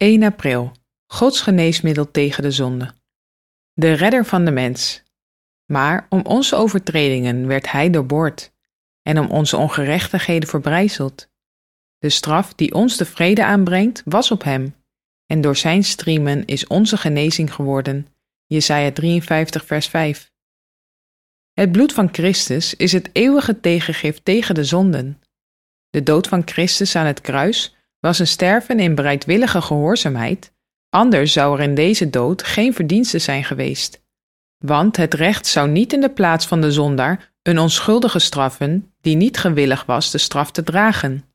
1 april. Gods geneesmiddel tegen de zonde. De redder van de mens. Maar om onze overtredingen werd hij doorboord en om onze ongerechtigheden verbrijzeld. De straf die ons de vrede aanbrengt was op hem en door zijn striemen is onze genezing geworden. Jesaja 53 vers 5. Het bloed van Christus is het eeuwige tegengif tegen de zonden. De dood van Christus aan het kruis was een sterven in bereidwillige gehoorzaamheid, anders zou er in deze dood geen verdienste zijn geweest. Want het recht zou niet in de plaats van de zondaar een onschuldige straffen die niet gewillig was de straf te dragen.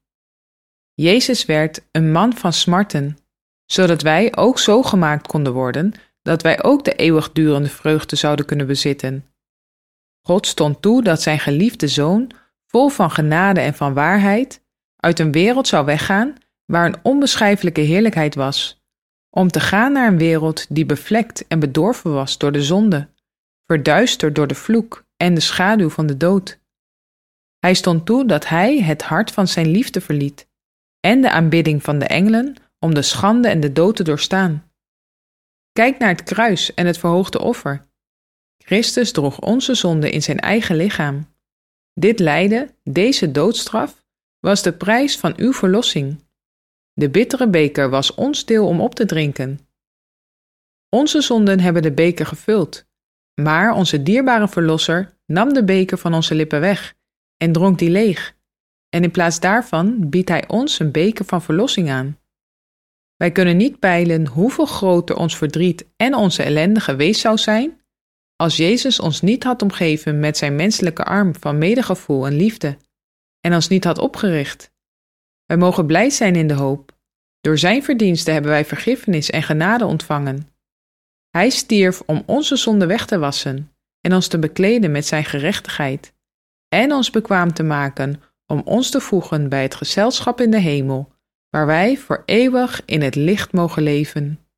Jezus werd een man van smarten, zodat wij ook zo gemaakt konden worden dat wij ook de eeuwigdurende vreugde zouden kunnen bezitten. God stond toe dat zijn geliefde Zoon, vol van genade en van waarheid, uit een wereld zou weggaan waar een onbeschrijfelijke heerlijkheid was, om te gaan naar een wereld die bevlekt en bedorven was door de zonde, verduisterd door de vloek en de schaduw van de dood. Hij stond toe dat hij het hart van zijn liefde verliet en de aanbidding van de engelen om de schande en de dood te doorstaan. Kijk naar het kruis en het verhoogde offer. Christus droeg onze zonde in zijn eigen lichaam. Dit lijden, deze doodstraf, was de prijs van uw verlossing. De bittere beker was ons deel om op te drinken. Onze zonden hebben de beker gevuld, maar onze dierbare Verlosser nam de beker van onze lippen weg en dronk die leeg. En in plaats daarvan biedt hij ons een beker van verlossing aan. Wij kunnen niet peilen hoeveel groter ons verdriet en onze ellende geweest zou zijn als Jezus ons niet had omgeven met zijn menselijke arm van medegevoel en liefde en ons niet had opgericht. Wij mogen blij zijn in de hoop. Door zijn verdiensten hebben wij vergiffenis en genade ontvangen. Hij stierf om onze zonde weg te wassen en ons te bekleden met zijn gerechtigheid en ons bekwaam te maken om ons te voegen bij het gezelschap in de hemel, waar wij voor eeuwig in het licht mogen leven.